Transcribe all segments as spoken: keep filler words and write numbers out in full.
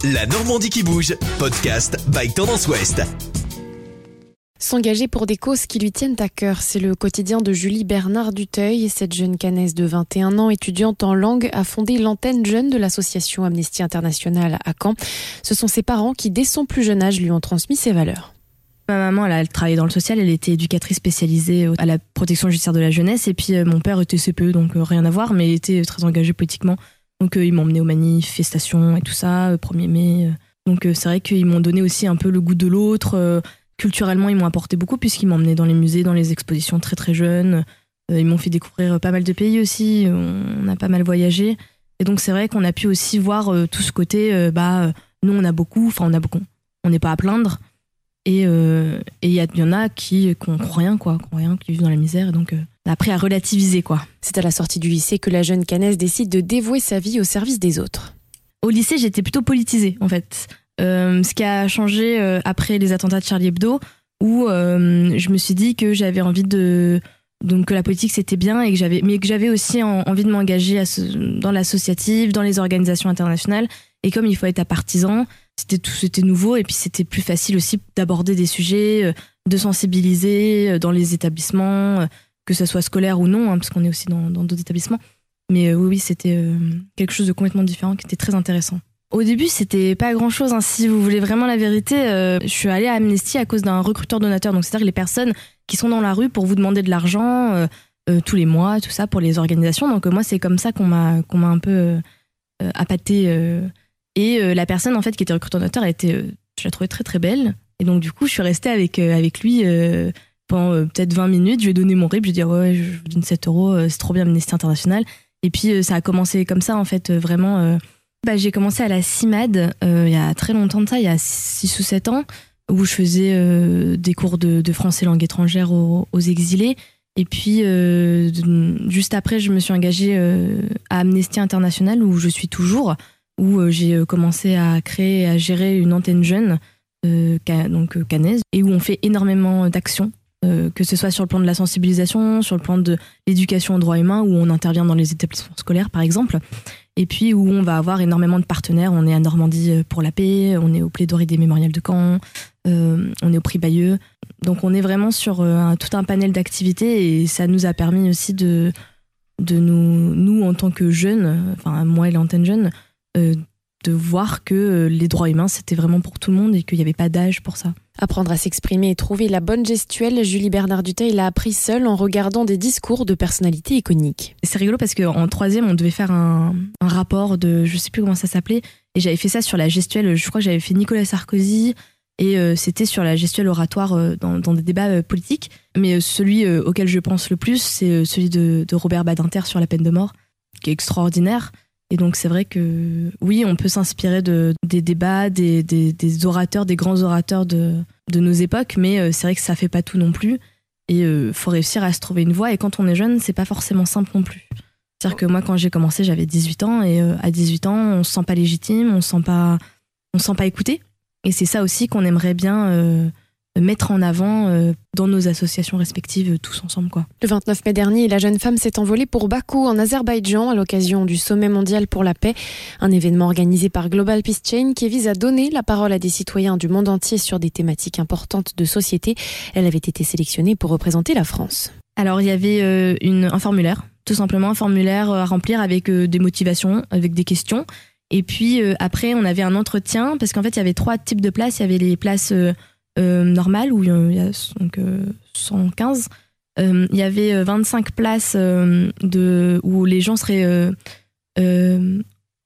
La Normandie qui bouge, podcast by Tendance Ouest. S'engager pour des causes qui lui tiennent à cœur, c'est le quotidien de Julie Bernard Duteuil. Cette jeune Caennaise de vingt et un ans, étudiante en langue, a fondé l'antenne jeune de l'association Amnesty International à Caen. Ce sont ses parents qui, dès son plus jeune âge, lui ont transmis ses valeurs. Ma maman, elle, elle travaillait dans le social, elle était éducatrice spécialisée à la protection judiciaire de la jeunesse. Et puis euh, mon père était C P E, donc euh, rien à voir, mais était très engagé politiquement. Donc euh, ils m'ont emmené aux manifestations et tout ça, euh, premier mai. Euh. Donc euh, c'est vrai qu'ils m'ont donné aussi un peu le goût de l'autre. Euh, culturellement, ils m'ont apporté beaucoup puisqu'ils m'ont emmené dans les musées, dans les expositions très très jeunes. Euh, ils m'ont fait découvrir pas mal de pays aussi. On a pas mal voyagé. Et donc c'est vrai qu'on a pu aussi voir euh, tout ce côté, euh, bah, euh, nous on a beaucoup, enfin on a beaucoup, on n'est pas à plaindre. Et il euh, y, y en a qui n'ont rien, quoi, qui ont rien, qui vivent dans la misère. Et donc, euh, on a appris à relativiser, quoi. C'est à la sortie du lycée que la jeune Caennaise décide de dévouer sa vie au service des autres. Au lycée, j'étais plutôt politisée, en fait. Euh, ce qui a changé euh, après les attentats de Charlie Hebdo, où euh, je me suis dit que j'avais envie de... Donc que la politique, c'était bien, et que j'avais, mais que j'avais aussi en, envie de m'engager à ce, dans l'associatif, dans les organisations internationales. Et comme il faut être à partisan, c'était tout, c'était nouveau et puis c'était plus facile aussi d'aborder des sujets, de sensibiliser dans les établissements, que ce soit scolaire ou non, hein, parce qu'on est aussi dans, dans d'autres établissements. Mais euh, oui, oui, c'était euh, quelque chose de complètement différent qui était très intéressant. Au début, c'était pas grand-chose. Hein. Si vous voulez vraiment la vérité, euh, je suis allée à Amnesty à cause d'un recruteur-donateur. Donc c'est-à-dire les personnes qui sont dans la rue pour vous demander de l'argent euh, euh, tous les mois, tout ça pour les organisations. Donc euh, moi, c'est comme ça qu'on m'a qu'on m'a un peu euh, appâté. Euh, Et euh, la personne en fait qui était recruteur-donateur, elle était, euh, je la trouvais très très belle. Et donc du coup, je suis restée avec euh, avec lui euh, pendant euh, peut-être vingt minutes. Je lui ai donné mon R I B, je lui ai dit ouais, je vous donne sept euros, euh, c'est trop bien Amnesty International. Et puis euh, ça a commencé comme ça en fait, euh, vraiment. Euh, bah, j'ai commencé à la CIMAD euh, il y a très longtemps de ça, il y a six ou sept ans, où je faisais euh, des cours de, de français langue étrangère aux, aux exilés. Et puis euh, juste après, je me suis engagée euh, à Amnesty International où je suis toujours. Où euh, j'ai commencé à créer et à gérer une antenne jeune, euh, ca- donc euh, caennaise, et où on fait énormément d'actions, euh, que ce soit sur le plan de la sensibilisation, sur le plan de l'éducation aux droits humains, où on intervient dans les établissements scolaires, par exemple, et puis où on va avoir énormément de partenaires. On est à Normandie pour la paix, on est au Plaidoirie des mémorials de Caen, euh, on est au Prix Bayeux. Donc on est vraiment sur euh, un, tout un panel d'activités, et ça nous a permis aussi de, de nous, nous, en tant que jeunes, enfin moi et l'antenne jeune, Euh, de voir que euh, les droits humains c'était vraiment pour tout le monde et qu'il n'y avait pas d'âge pour ça. Apprendre à s'exprimer et trouver la bonne gestuelle, Julie Bernard Duteuil l'a appris seule en regardant des discours de personnalités iconiques. C'est rigolo parce qu'en troisième on devait faire un, un rapport de, je sais plus comment ça s'appelait, et j'avais fait ça sur la gestuelle, je crois que j'avais fait Nicolas Sarkozy, et euh, c'était sur la gestuelle oratoire euh, dans, dans des débats euh, politiques, mais euh, celui euh, auquel je pense le plus c'est euh, celui de, de Robert Badinter sur la peine de mort, qui est extraordinaire. Et donc c'est vrai que oui, on peut s'inspirer de, des débats, des, des, des orateurs, des grands orateurs de, de nos époques, mais c'est vrai que ça fait pas tout non plus. Et il euh, faut réussir à se trouver une voie. Et quand on est jeune, c'est pas forcément simple non plus. C'est-à-dire que moi, quand j'ai commencé, j'avais dix-huit ans, et euh, à dix-huit ans, on se sent pas légitime, on se sent pas, on se sent pas écouté. Et c'est ça aussi qu'on aimerait bien euh, mettre en avant euh, dans nos associations respectives, tous ensemble, quoi. Le vingt-neuf mai dernier, la jeune femme s'est envolée pour Bakou, en Azerbaïdjan, à l'occasion du Sommet mondial pour la paix, un événement organisé par Global Peace Chain qui vise à donner la parole à des citoyens du monde entier sur des thématiques importantes de société. Elle avait été sélectionnée pour représenter la France. Alors, il y avait euh, une, un formulaire, tout simplement un formulaire à remplir avec euh, des motivations, avec des questions. Et puis euh, après, on avait un entretien, parce qu'en fait, il y avait trois types de places. Il y avait les places euh, Euh, normale où il y a donc, euh, cent quinze. Euh, il y avait vingt-cinq places euh, de, où les gens seraient euh, euh,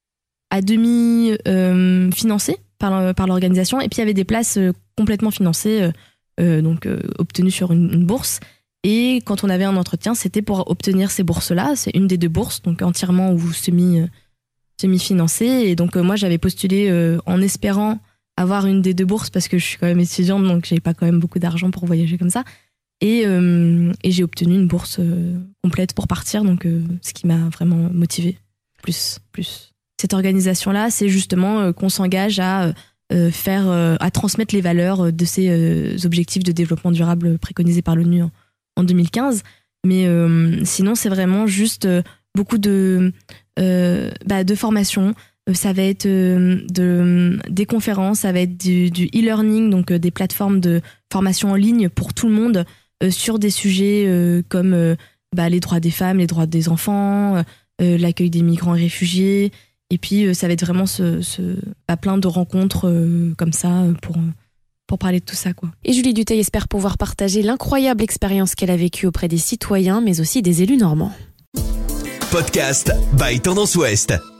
à demi euh, financés par, par l'organisation, et puis il y avait des places euh, complètement financées, euh, euh, donc euh, obtenues sur une, une bourse. Et quand on avait un entretien, c'était pour obtenir ces bourses-là. C'est une des deux bourses, donc entièrement ou semi, euh, semi-financée. Et donc euh, moi, j'avais postulé euh, en espérant avoir une des deux bourses parce que je suis quand même étudiante, donc j'avais pas quand même beaucoup d'argent pour voyager comme ça. Et, euh, et j'ai obtenu une bourse euh, complète pour partir, donc euh, ce qui m'a vraiment motivée. Plus, plus. Cette organisation-là, c'est justement euh, qu'on s'engage à euh, faire, euh, à transmettre les valeurs de ces euh, objectifs de développement durable préconisés par l'ONU en, en deux mille quinze. Mais euh, sinon, c'est vraiment juste euh, beaucoup de, euh, bah, de formation, Euh, ça va être euh, de, des conférences, ça va être du, du e-learning, donc euh, des plateformes de formation en ligne pour tout le monde euh, sur des sujets euh, comme euh, bah, les droits des femmes, les droits des enfants, euh, l'accueil des migrants et réfugiés. Et puis, euh, ça va être vraiment ce, ce, bah, plein de rencontres euh, comme ça pour, pour parler de tout ça, quoi. Et Julie Dutheil espère pouvoir partager l'incroyable expérience qu'elle a vécue auprès des citoyens, mais aussi des élus normands. Podcast by Tendance Ouest.